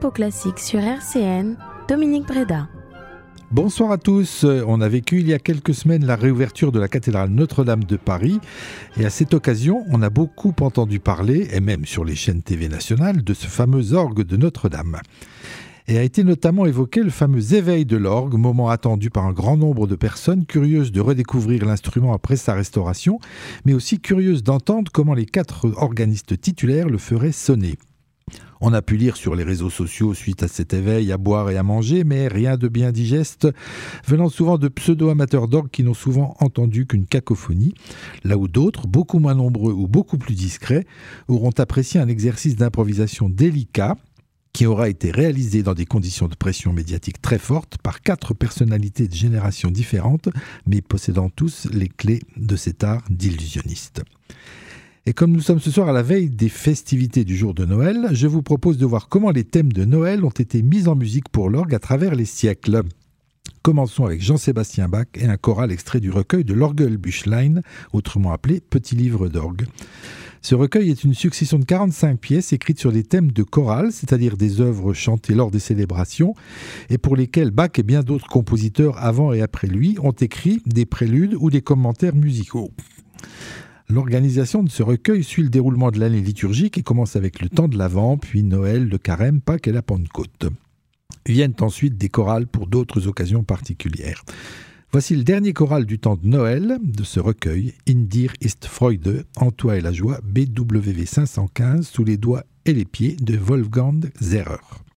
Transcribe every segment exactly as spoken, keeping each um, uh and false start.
Tempo Classique sur R C N, Dominique Breda. Bonsoir à tous. On a vécu il y a quelques semaines la réouverture de la cathédrale Notre-Dame de Paris et à cette occasion, on a beaucoup entendu parler, et même sur les chaînes T V nationales, de ce fameux orgue de Notre-Dame. Et a été notamment évoqué le fameux éveil de l'orgue, moment attendu par un grand nombre de personnes curieuses de redécouvrir l'instrument après sa restauration, mais aussi curieuses d'entendre comment les quatre organistes titulaires le feraient sonner. On a pu lire sur les réseaux sociaux suite à cet éveil à boire et à manger, mais rien de bien digeste, venant souvent de pseudo-amateurs d'orgue qui n'ont souvent entendu qu'une cacophonie, là où d'autres, beaucoup moins nombreux ou beaucoup plus discrets, auront apprécié un exercice d'improvisation délicat qui aura été réalisé dans des conditions de pression médiatique très fortes par quatre personnalités de générations différentes, mais possédant tous les clés de cet art d'illusionniste. Et comme nous sommes ce soir à la veille des festivités du jour de Noël, je vous propose de voir comment les thèmes de Noël ont été mis en musique pour l'orgue à travers les siècles. Commençons avec Jean-Sébastien Bach et un choral extrait du recueil de l'Orgelbüchlein, autrement appelé Petit livre d'orgue. Ce recueil est une succession de quarante-cinq pièces écrites sur des thèmes de chorale, c'est-à-dire des œuvres chantées lors des célébrations, et pour lesquelles Bach et bien d'autres compositeurs avant et après lui ont écrit des préludes ou des commentaires musicaux. L'organisation de ce recueil suit le déroulement de l'année liturgique et commence avec le temps de l'Avent, puis Noël, le Carême, Pâques et la Pentecôte. Viennent ensuite des chorales pour d'autres occasions particulières. Voici le dernier choral du temps de Noël de ce recueil, In dir ist Freude, En toi et la joie, B W V cinq cent quinze, sous les doigts et les pieds de Wolfgang Zehrer.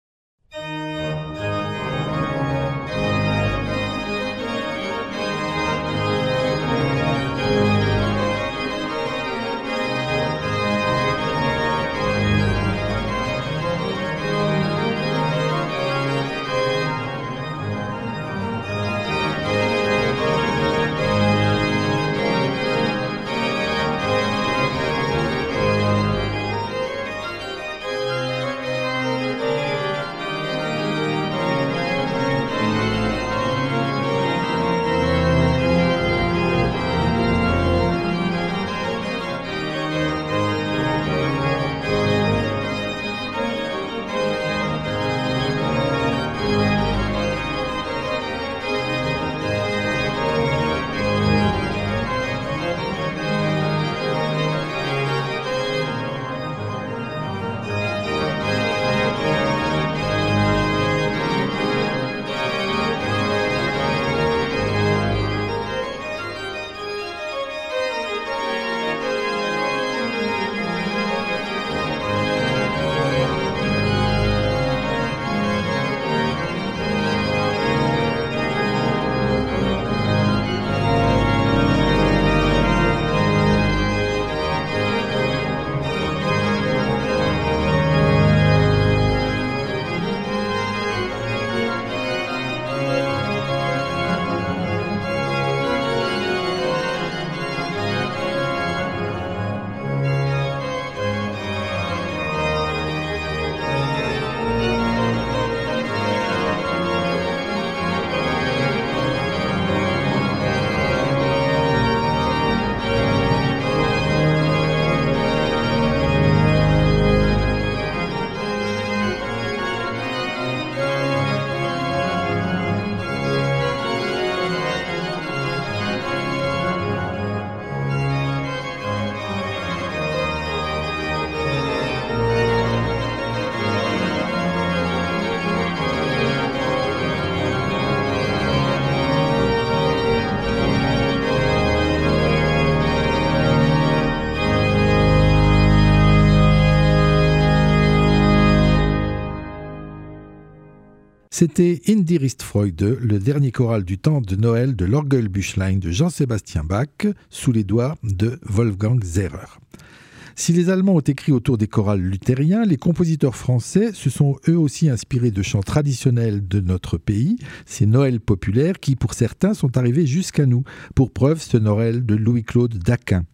C'était In dir ist Freude, le dernier choral du temps de Noël de l'Orgelbüchlein de Jean-Sébastien Bach, sous les doigts de Wolfgang Zehrer. Si les Allemands ont écrit autour des chorales luthériens, les compositeurs français se sont eux aussi inspirés de chants traditionnels de notre pays, ces Noëls populaires qui, pour certains, sont arrivés jusqu'à nous. Pour preuve, ce Noël de Louis-Claude Daquin.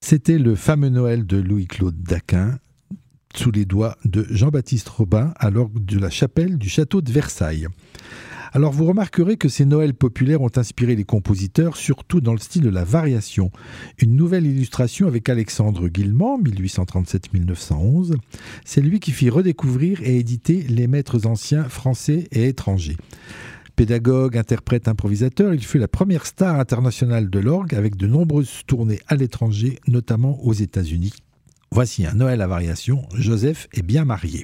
C'était le fameux Noël de Louis-Claude Daquin, sous les doigts de Jean-Baptiste Robin, à l'orgue de la chapelle du château de Versailles. Alors vous remarquerez que ces Noëls populaires ont inspiré les compositeurs, surtout dans le style de la variation. Une nouvelle illustration avec Alexandre Guilmant, mille huit cent trente-sept à mille neuf cent onze. C'est lui qui fit redécouvrir et éditer les maîtres anciens français et étrangers. Pédagogue, interprète, improvisateur, il fut la première star internationale de l'orgue avec de nombreuses tournées à l'étranger, notamment aux États-Unis. Voici un Noël à variation, Joseph est bien marié.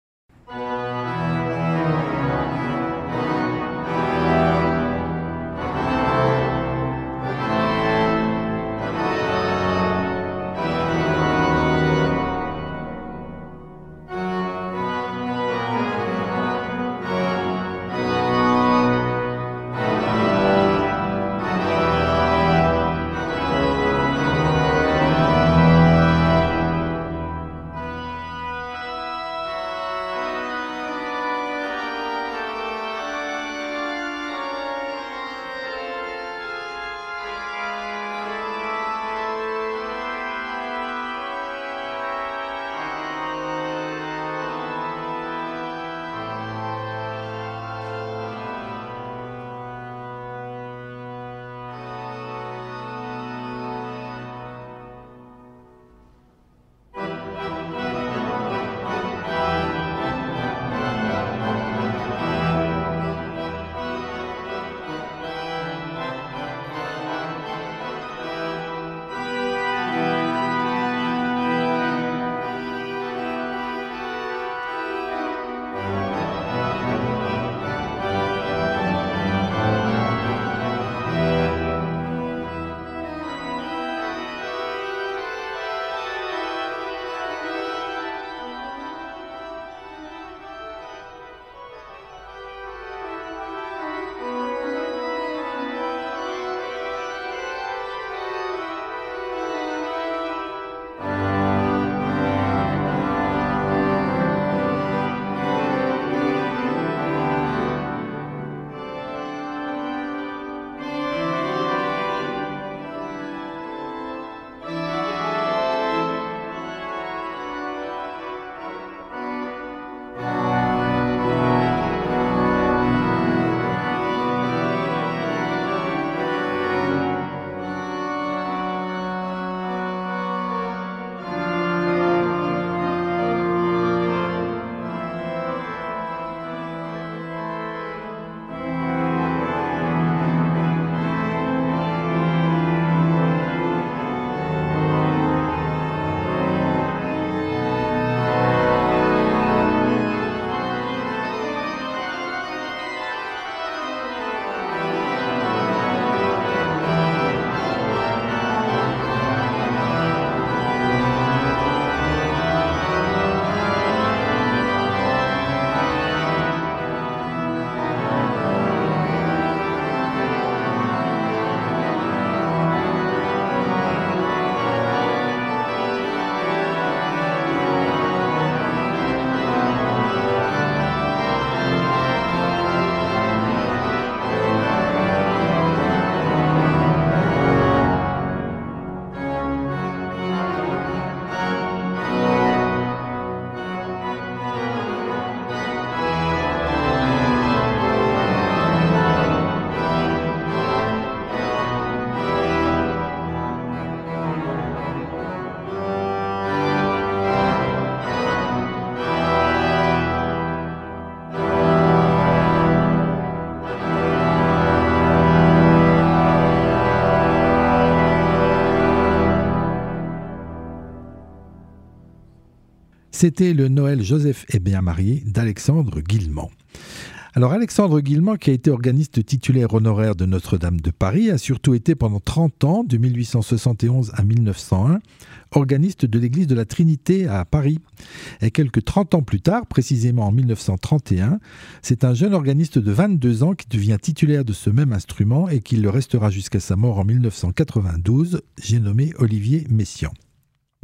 C'était le Noël Joseph est bien marié d'Alexandre Guilmant. Alors Alexandre Guilmant, qui a été organiste titulaire honoraire de Notre-Dame de Paris, a surtout été pendant trente ans, de mille huit cent soixante et onze à mille neuf cent un, organiste de l'église de la Trinité à Paris. Et quelques trente ans plus tard, précisément en mille neuf cent trente et un, c'est un jeune organiste de vingt-deux ans qui devient titulaire de ce même instrument et qui le restera jusqu'à sa mort en mille neuf cent quatre-vingt-douze, j'ai nommé Olivier Messiaen.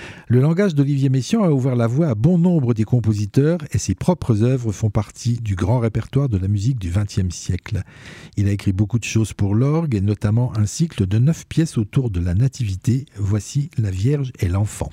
Le langage d'Olivier Messiaen a ouvert la voie à bon nombre des compositeurs et ses propres œuvres font partie du grand répertoire de la musique du vingtième siècle. Il a écrit beaucoup de choses pour l'orgue et notamment un cycle de neuf pièces autour de la Nativité. Voici La Vierge et l'Enfant.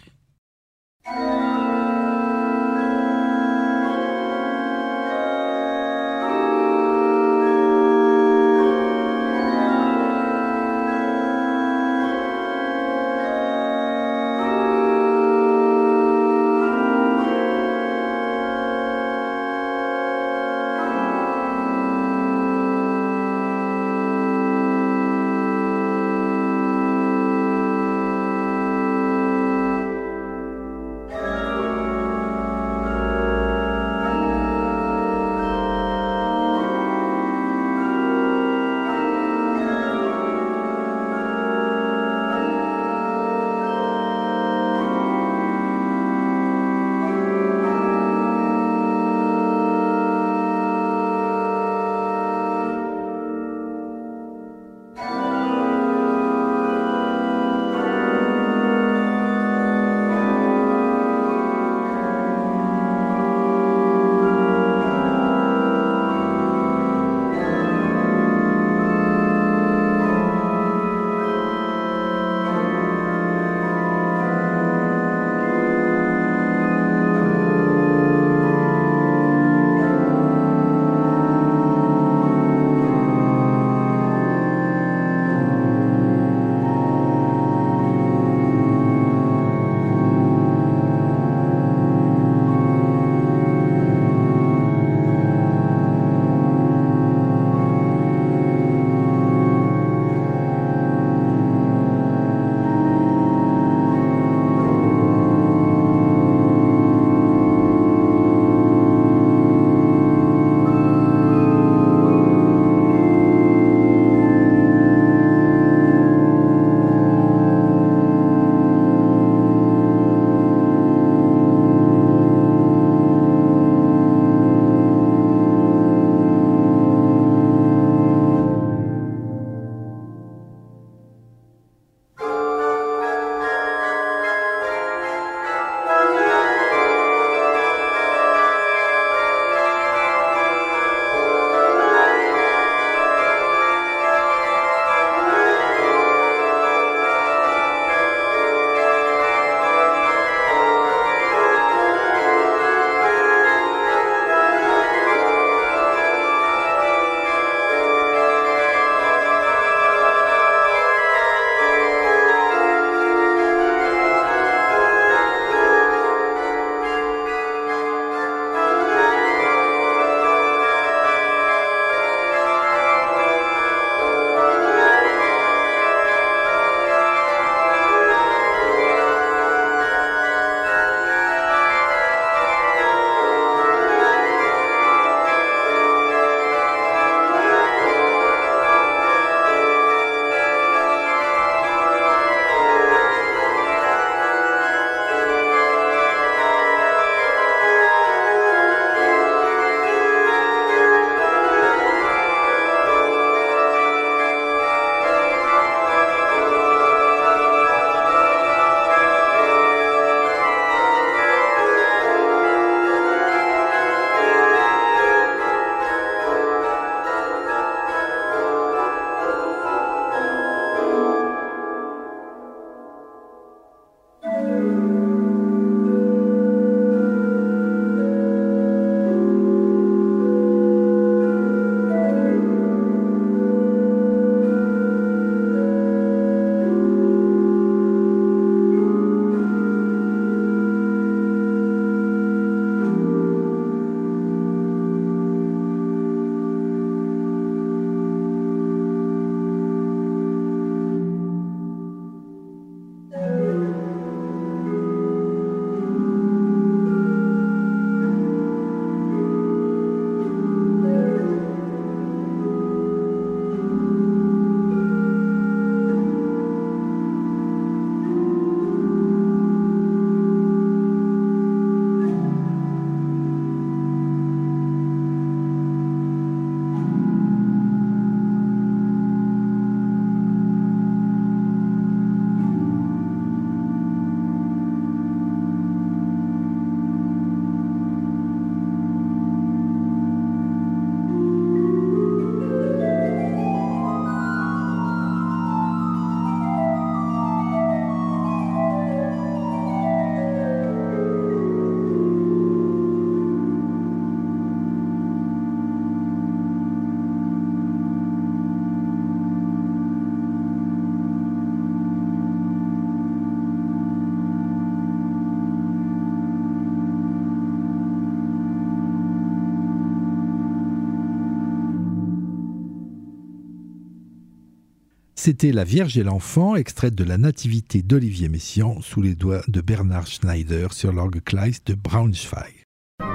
c'était La Vierge et l'Enfant, extraite de la Nativité d'Olivier Messiaen sous les doigts de Bernard Schneider sur l'orgue Kleist de Braunschweig.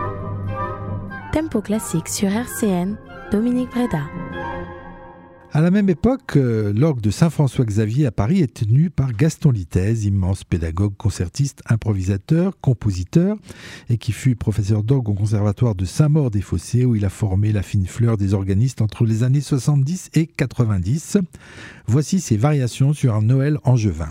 Tempo classique sur R C N, Dominique Breda. À la même époque, euh, l'orgue de Saint-François-Xavier à Paris est tenu par Gaston Litaize, immense pédagogue, concertiste, improvisateur, compositeur, et qui fut professeur d'orgue au conservatoire de Saint-Maur-des-Fossés, où il a formé la fine fleur des organistes entre les années soixante-dix et quatre-vingt-dix. Voici ses variations sur un Noël angevin.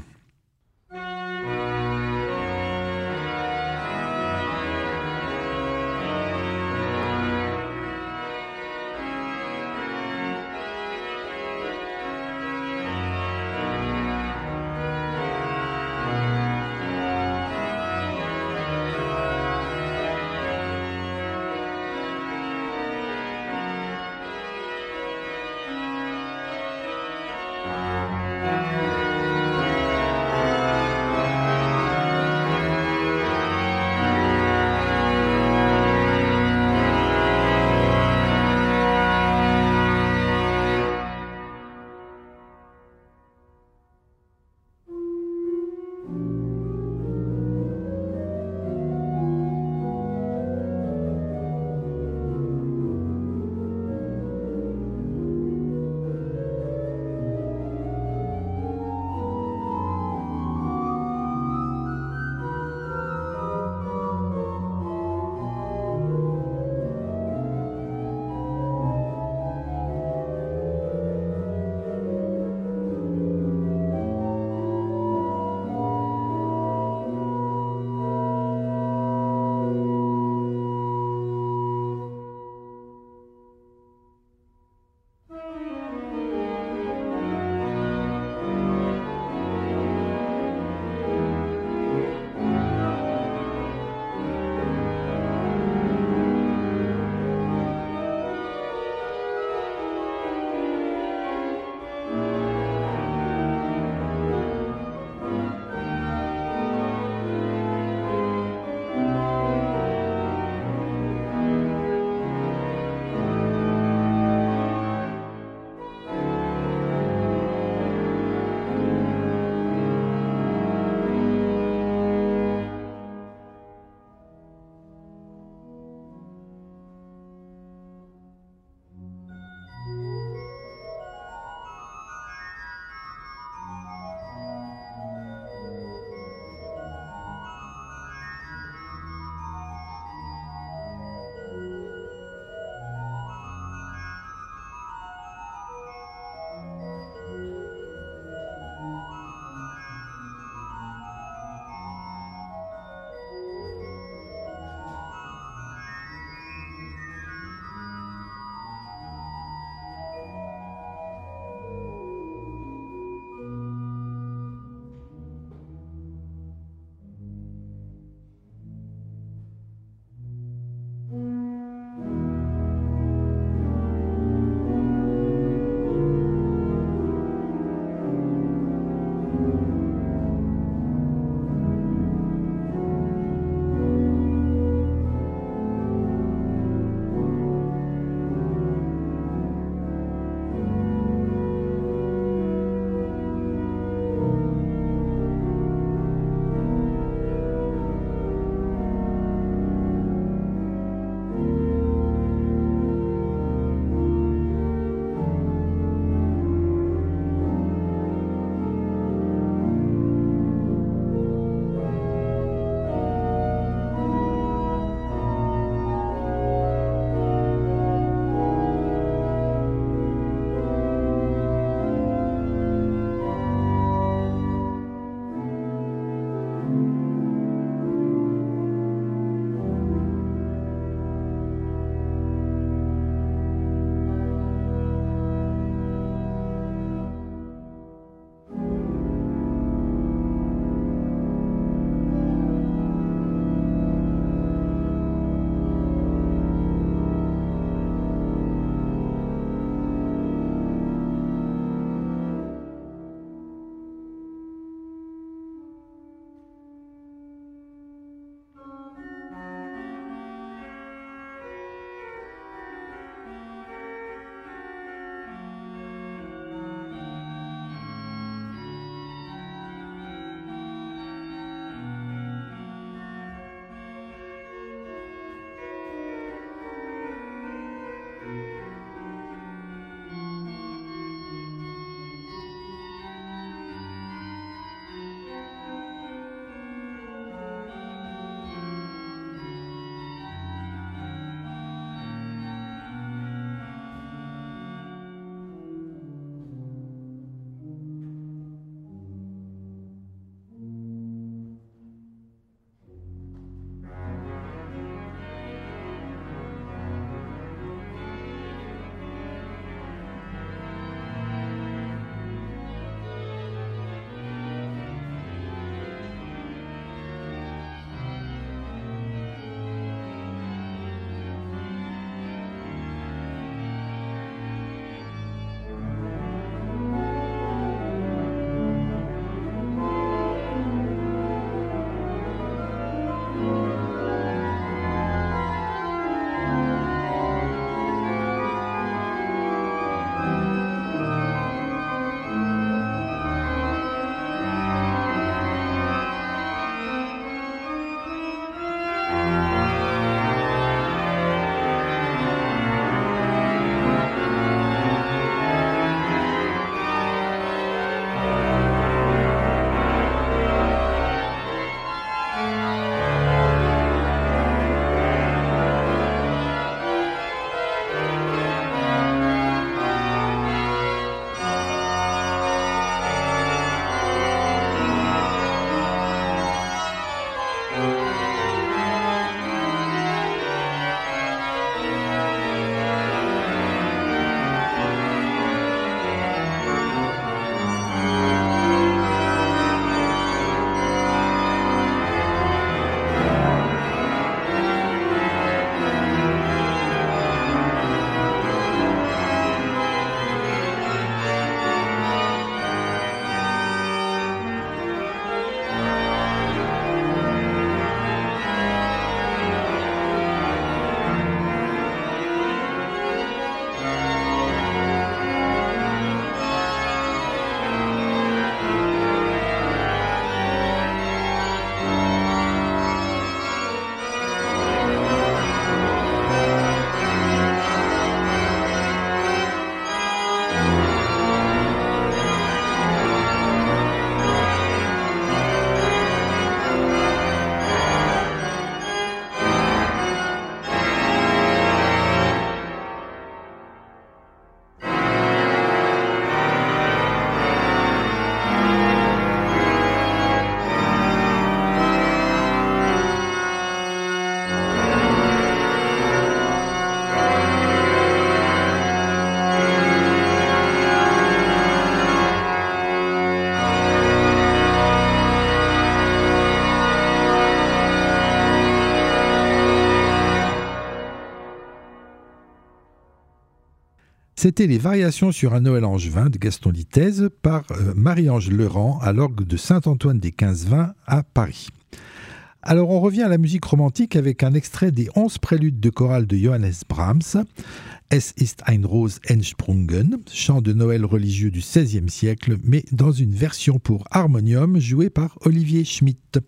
C'était les variations sur un Noël angevin de Gaston Litaize par euh, Marie-Ange Leurent à l'orgue de Saint-Antoine-des-Quinze-Vingts à Paris. Alors on revient à la musique romantique avec un extrait des onze préludes de chorale de Johannes Brahms, Es ist ein Ros entsprungen, chant de Noël religieux du seizième siècle, mais dans une version pour harmonium jouée par Olivier Schmitt.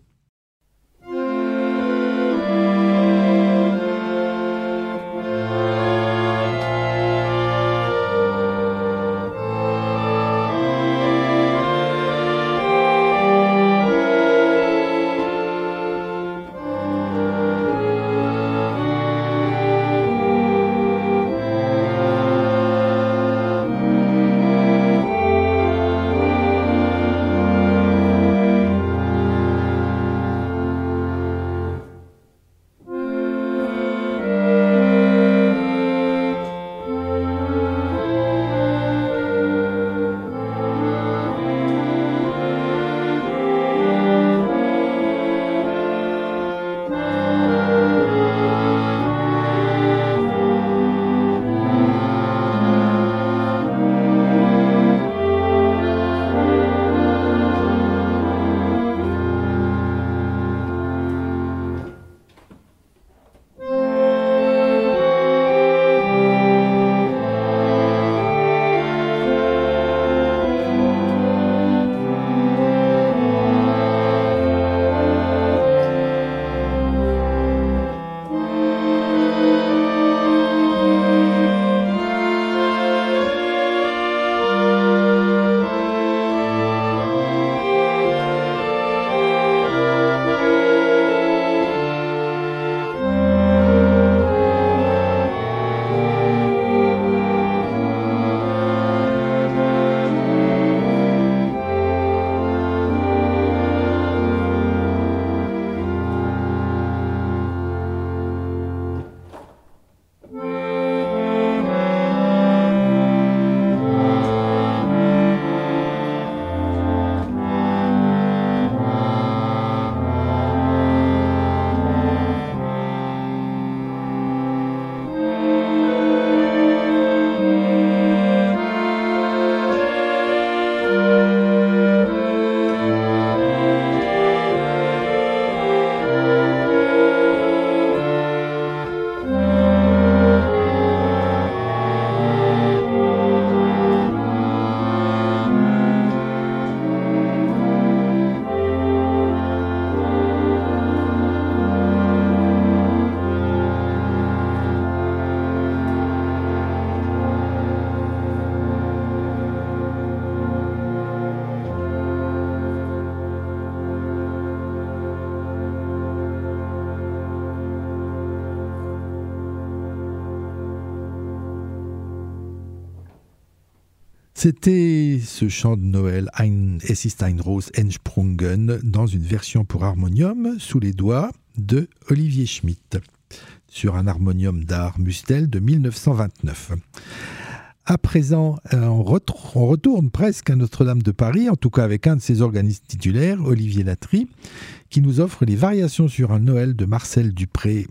C'était ce chant de Noël, Ein, Es ist ein Ros entsprungen, dans une version pour harmonium, sous les doigts de Olivier Schmitt, sur un harmonium d'art Mustel de mille neuf cent vingt-neuf. À présent, on, ret- on retourne presque à Notre-Dame de Paris, en tout cas avec un de ses organistes titulaires, Olivier Latry, qui nous offre les variations sur un Noël de Marcel Dupré.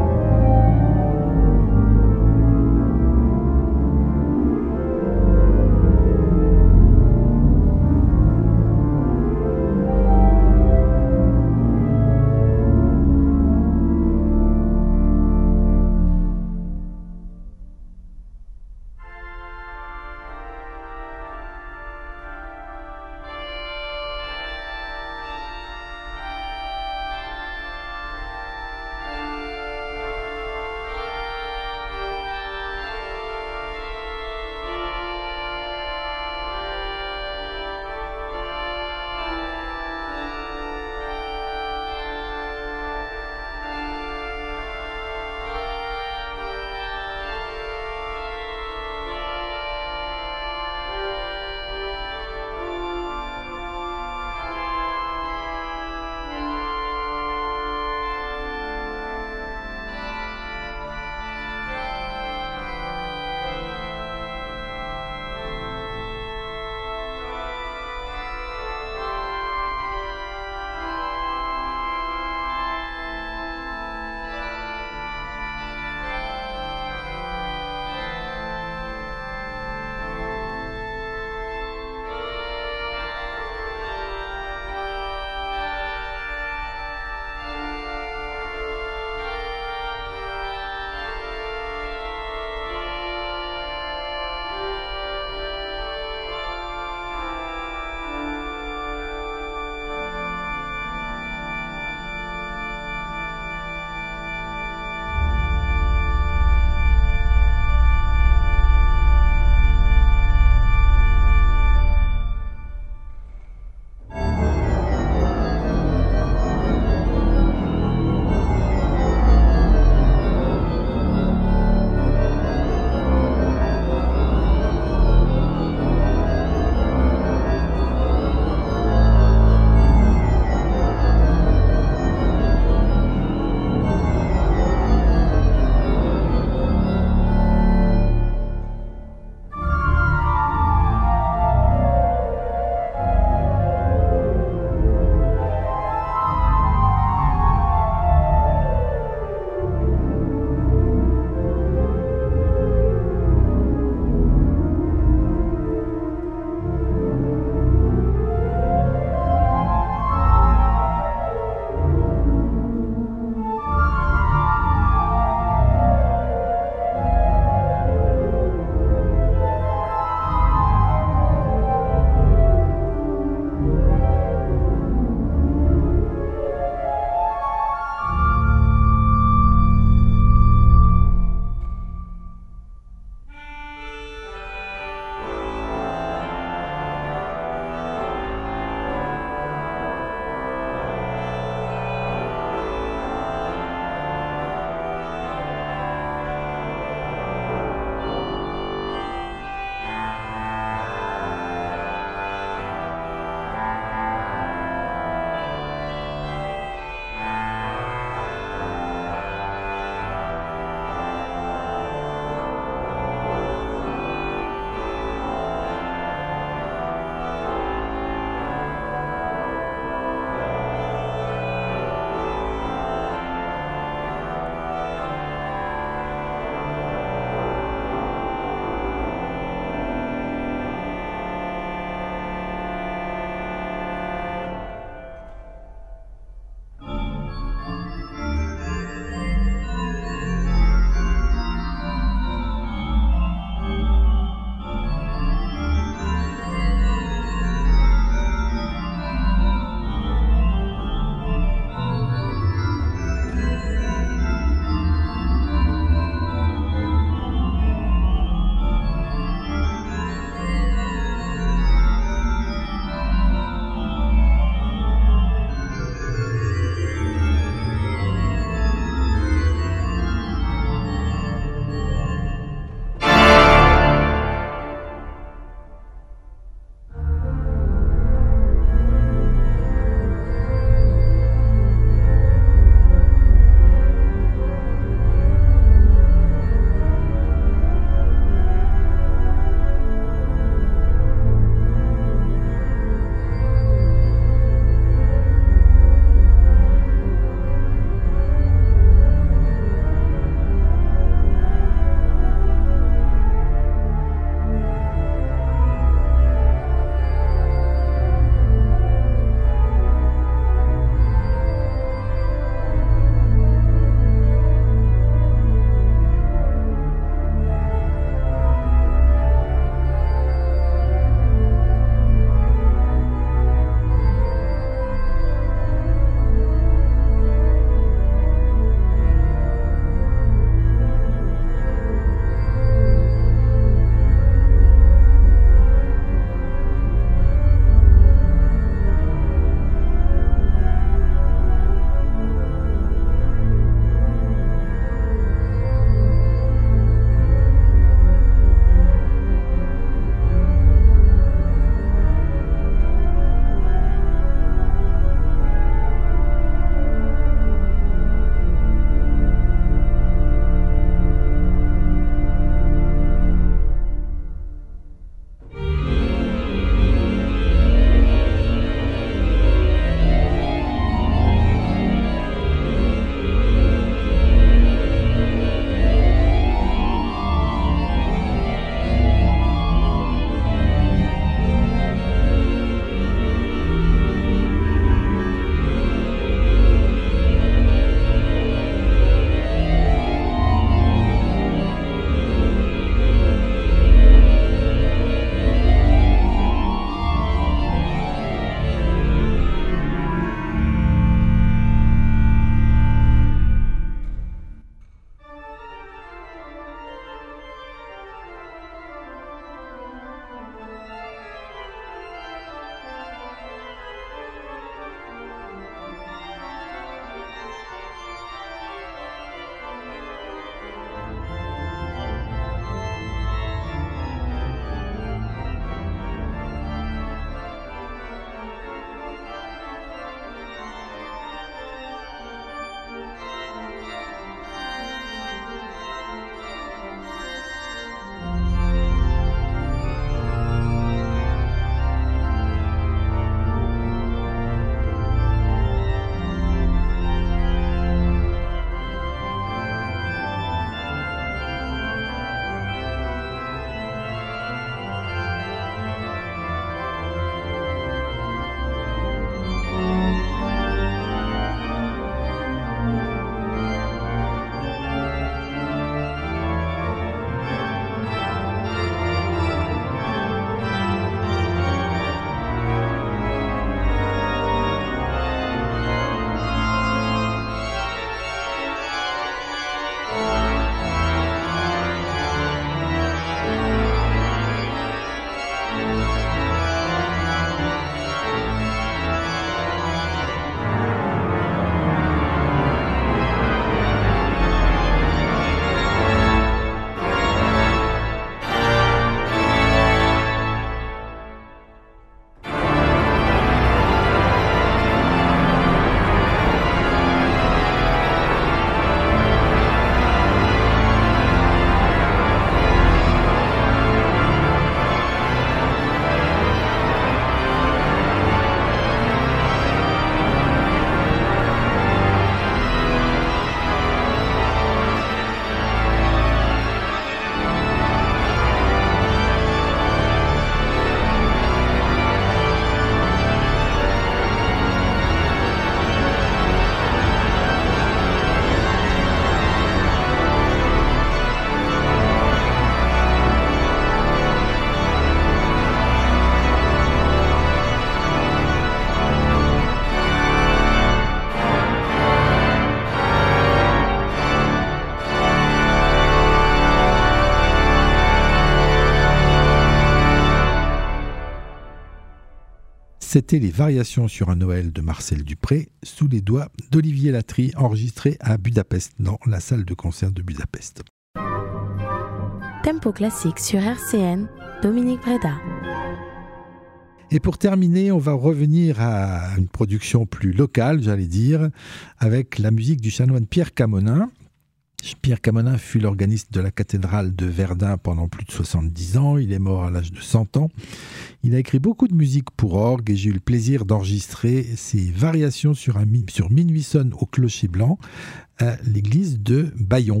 C'était les variations sur un Noël de Marcel Dupré, sous les doigts d'Olivier Latry, enregistré à Budapest, dans la salle de concert de Budapest. Tempo classique sur R C N, Dominique Breda. Et pour terminer, on va revenir à une production plus locale, j'allais dire, avec la musique du chanoine Pierre Camonin. Pierre Camonin fut l'organiste de la cathédrale de Verdun pendant plus de soixante-dix ans. Il est mort à l'âge de cent ans. Il a écrit beaucoup de musique pour orgue et j'ai eu le plaisir d'enregistrer ses variations sur, un, sur Minuit sonne au clocher blanc à l'église de Bayon.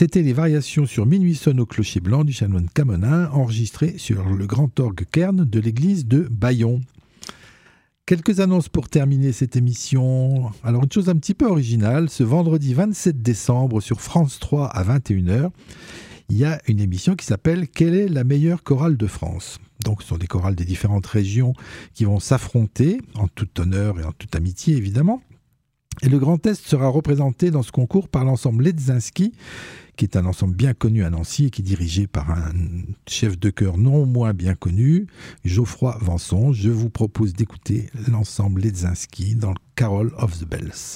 C'était les variations sur Minuit sonne au clocher blanc du chanoine Camonin, enregistrées sur le grand orgue Kern de l'église de Bayon. Quelques annonces pour terminer cette émission. Alors une chose un petit peu originale, ce vendredi vingt-sept décembre sur France trois à vingt et une heures, il y a une émission qui s'appelle « Quelle est la meilleure chorale de France ?» Donc ce sont des chorales des différentes régions qui vont s'affronter, en tout honneur et en toute amitié évidemment. Et le Grand Est sera représenté dans ce concours par l'ensemble Ledzinski, qui est un ensemble bien connu à Nancy et qui est dirigé par un chef de chœur non moins bien connu, Geoffroy Vanson. Je vous propose d'écouter l'ensemble Ledzinski dans le Carol of the Bells.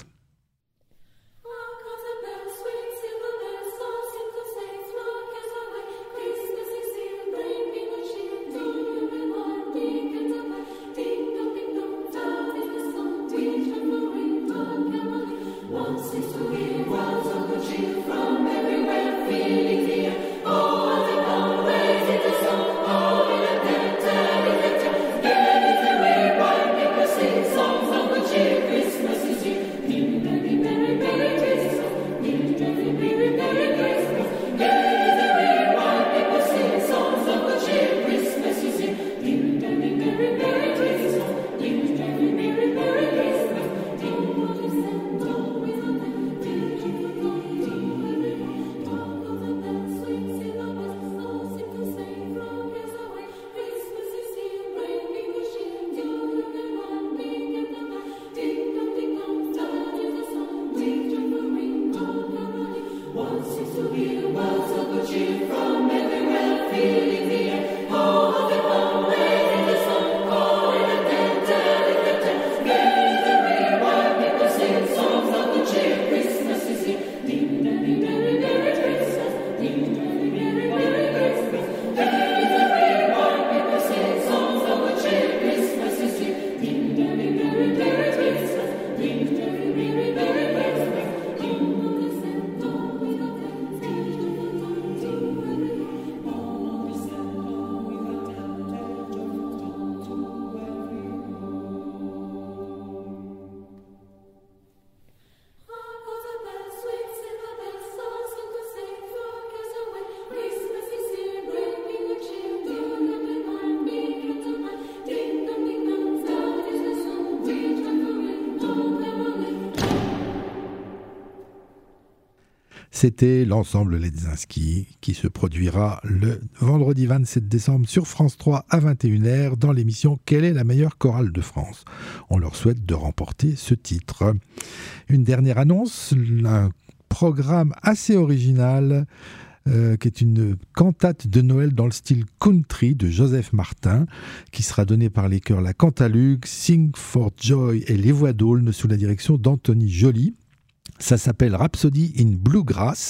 C'était l'ensemble Ledzinski qui se produira le vendredi vingt-sept décembre sur France trois à vingt et une heures dans l'émission « Quelle est la meilleure chorale de France ?» On leur souhaite de remporter ce titre. Une dernière annonce, un programme assez original euh, qui est une cantate de Noël dans le style country de Joseph Martin qui sera donnée par les chœurs La Cantalugue, Sing for Joy et Les Voix d'Aulne sous la direction d'Anthony Joly. Ça s'appelle Rhapsody in Bluegrass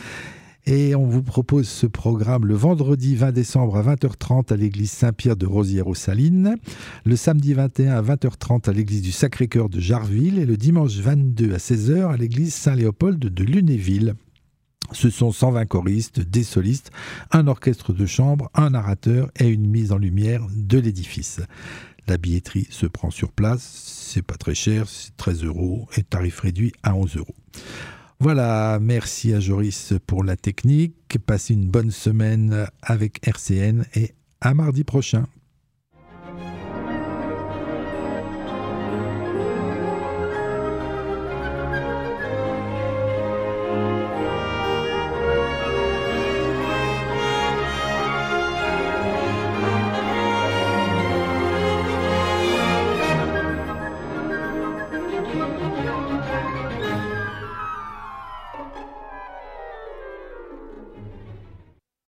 et on vous propose ce programme le vendredi vingt décembre à vingt heures trente à l'église Saint-Pierre de Rosières-aux-Salines, le samedi vingt et un à vingt heures trente à l'église du Sacré-Cœur de Jarville et le dimanche vingt-deux à seize heures à l'église Saint-Léopold de Lunéville. Ce sont cent vingt choristes, des solistes, un orchestre de chambre, un narrateur et une mise en lumière de l'édifice. La billetterie se prend sur place, c'est pas très cher, c'est treize euros et tarif réduit à onze euros. Voilà, merci à Joris pour la technique, passez une bonne semaine avec R C N et à mardi prochain.